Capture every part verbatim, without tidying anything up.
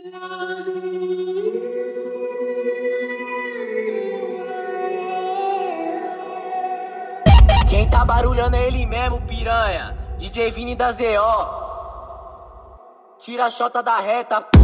Quem tá barulhando é ele mesmo, piranha. D J Vini da Z O. Tira a chota da reta, puta.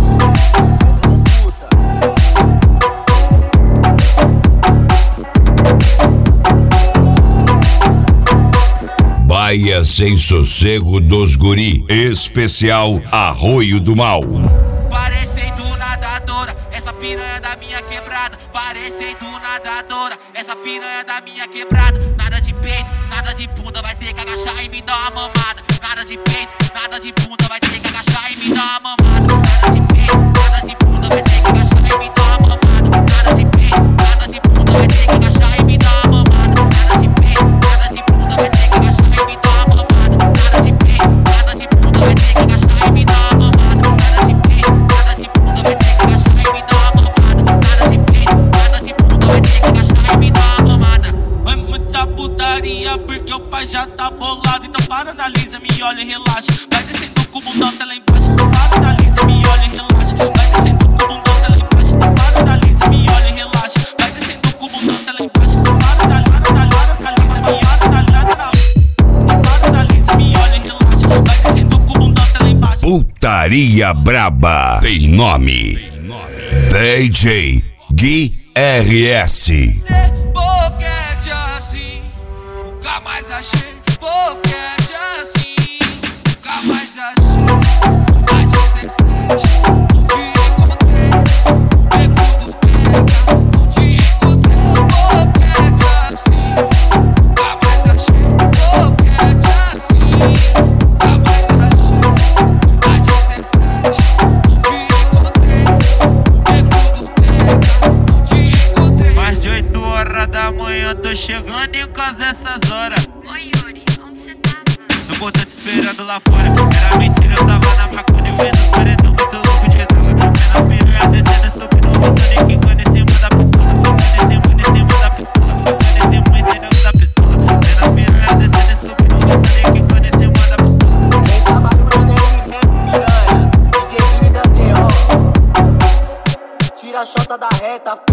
Baia Sem Sossego dos Guri, especial Arroio do Mal. Parecendo nadadora, essa piranha da minha quebrada. Parecendo nadadora, essa piranha da minha quebrada. Nada de peito, nada de bunda, vai ter que agachar e me dar uma mamada. Nada de peito, nada de bunda, vai ter que agachar e me dar uma mamada. Nada de peito, nada de bunda, vai ter que agachar e me dar uma mamada. Nada de peito, nada de bunda, vai ter que agachar e me dar uma mamada. Nada de peito, nada de bunda, vai ter que agachar e me dar uma mamada. Nada de peito, nada de bunda, vai ter que agachar e me dar uma mamada. Nada de peito, nada de bunda, vai ter que agachar e me dar uma mamada. Nada de peito, nada de bunda, vai ter que agachar e me dar uma mamada. É muita putaria porque o pai já tá bolado. Então para, analisa, me olha e relaxa. Vai descendo com o bundão até lá embaixo. Então para, analisa, me olha e relaxa. Vai descendo com o bundão até lá embaixo. Então para, analisa, me olha e relaxa. Vai descendo com o bundão até lá embaixo. Então para, analisa, analisa, me olha, analisa. Então para, analisa, me olha e relaxa. Vai descendo com o bundão até lá embaixo. Putaria Braba tem nome. D J Gui R S. Boquete assim, nunca mais achei. Boquete assim, nunca mais achei. A dezessete, não te encontrei. Pego do pega, não te encontrei. Boquete assim, nunca mais achei. Boquete assim, nunca mais achei. A dezessete, não te encontrei. Pego do pega, não te encontrei. Mais de oito horas da manhã, tô chegando em casa essas horas. Oi, Yuri, onde você tava? No portão te esperando lá fora. Era mentira, eu tava na maconha e vendo os paredão muito louco de droga. Vendo as piranhas descendo, subindo, roçando e quicando em cima da pistola. Quicando em cima, em cima da pistola. Quicando em cima, em cima da pistola. Vendo as piranhas descendo, subindo, roçando e quicando em cima da pistola. Quem tá barulhando é ele mesmo, piranha. D J Vini da Z O. Tira a chota da reta,